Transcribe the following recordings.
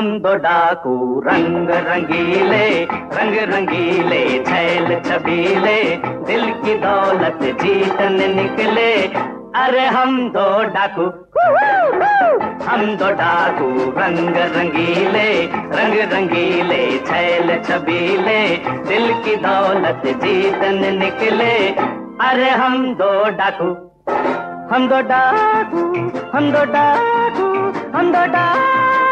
हम दो डाकू रंग रंगीले, रंग रंगीले छैल छबीले, दिल की दौलत जीतने निकले। अरे हम दो डाकू, हम दो डाकू रंग रंगीले, रंग रंगीले छैल छबीले, दिल की दौलत जीतने निकले। अरे हम दो डाकू, हम दो डाकू, हम दो डाकू, हम दो डाकू।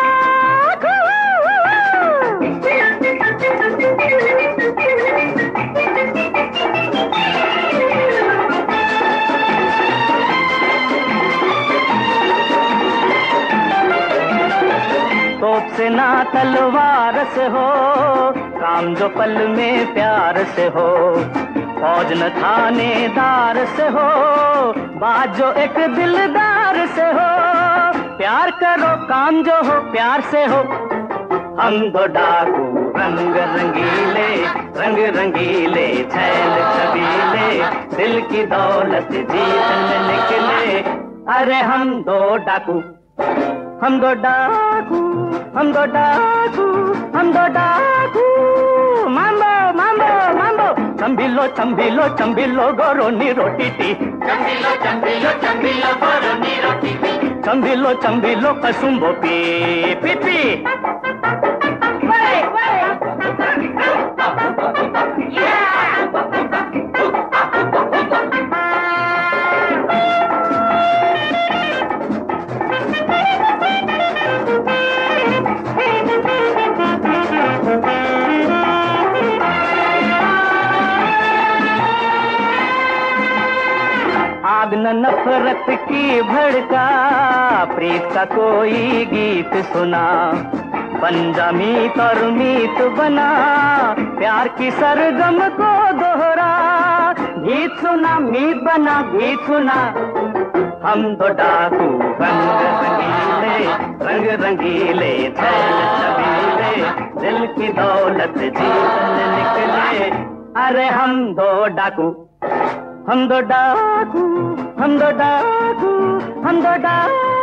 तोप से ना तलवार से हो, काम जो पल में प्यार से हो, फौज न थानेदार से हो, बात जो एक दिलदार से हो। प्यार करो काम जो हो प्यार से हो। हम दो डाकू रंग रंगीले, रंग रंगीले छैल छबीले, दिल की दौलत जीतने निकले। अरे हम दो डाकू, हम दो डाकू, हम दो डाकू, हम दो डाकू। मांबो मांबो मांबो, चंबिलो चंबिलो चंबिलो गोरोनी रोटी टी, चंबिलो चंबिलो चंबिलो गोरोनी रोटी टी, चंबिलो चंबिलो कसुम्बो पी पी पी। आग न नफरत की भड़का, प्रीत का कोई गीत सुना, पंजामीत और मीत बना, प्यार की सरगम को दोहरा। गीत सुना मीत बना गीत सुना। हम दो डाकू रंग रंगीले, रंग रंगीले छैल छबीले, दिल की दौलत जीतने निकले। अरे हम दो डाकू, हम दो डाकू, हम दो डाकू, हम दो डाकू।